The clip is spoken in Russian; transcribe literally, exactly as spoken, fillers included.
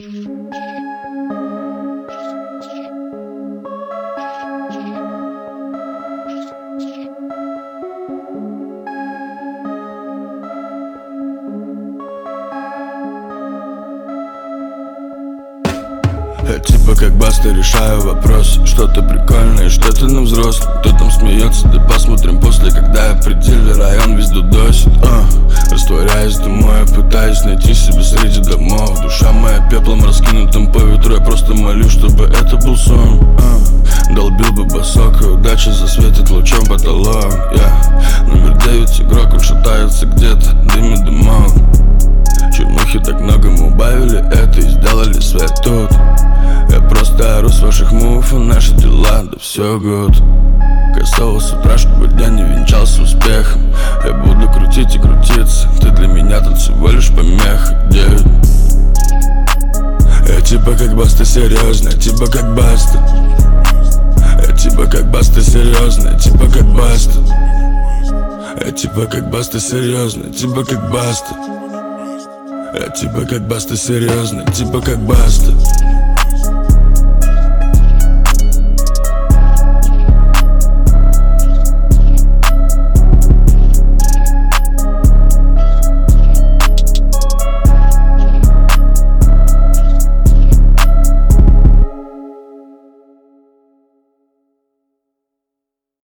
Я типа как Баста решаю вопрос. Что-то прикольное, что-то на взрослых. Кто там смеется, да посмотрим после. Когда я в пределе, район весь дудосит. а. Растворяясь домой, я пытаюсь найти себя среди домов. Душа моя пеплом раскинутым по ветру. Я просто молюсь, чтобы это был сон. а. Долбил бы басок, и удача засветит лучом потолок. yeah. Номер девять игрок, он шатается где-то, дымит дымок. Чернухи так много, мы убавили это и сделали свет тут. Я просто ору с ваших мув, и наши дела, да все гуд. Косово с утра, чтобы день не венчался успехом. Я буду крутить и крутиться, ты для меня тут всего лишь помеха, девять. Я типа как Баста серьезно, я типа как Баста. Я типа как Баста серьезно, я типа как Баста. Я типа как Баста серьезно, я типа как Баста. Я типа как Баста серьезно, типа как Баста.